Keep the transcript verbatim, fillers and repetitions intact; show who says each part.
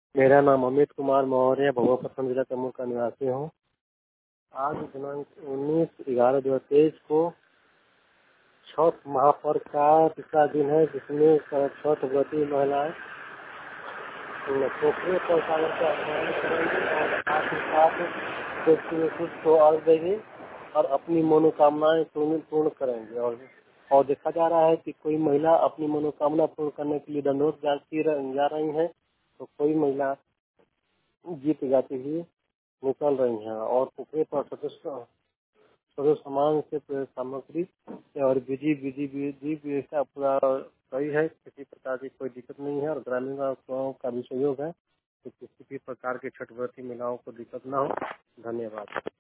Speaker 1: मेरा नाम अमित कुमार मौर्य, भगवापट्टनम जिला तैमूर का निवासी हूँ। आज दिनांक उन्नीस ग्यारह दो हजार तेईस को छठ महापर्व का तीसरा दिन है, जिसमें छठ व्रती महिलाएं पोखरे पर सागर का स्नान करेंगे और साथ ही साथ सूर्य को अर्घ देंगे और अपनी मनोकामनाएं पूर्ण पूर्ण करेंगे। और और देखा जा रहा है कि कोई महिला अपनी मनोकामना पूर्ण करने के लिए दंडोत जाती जा रही है, तो कोई महिला गीत गाती हुई निकल रही हैं और पोखरे पर सदस्य सदस्य सामान से सामग्री और विधि विधि विधि व्यवस्था पूरा सही है, किसी प्रकार की कोई दिक्कत नहीं है और ग्रामीण का भी सहयोग है, तो किसी भी प्रकार के छठ व्रती महिलाओं को दिक्कत न हो। धन्यवाद।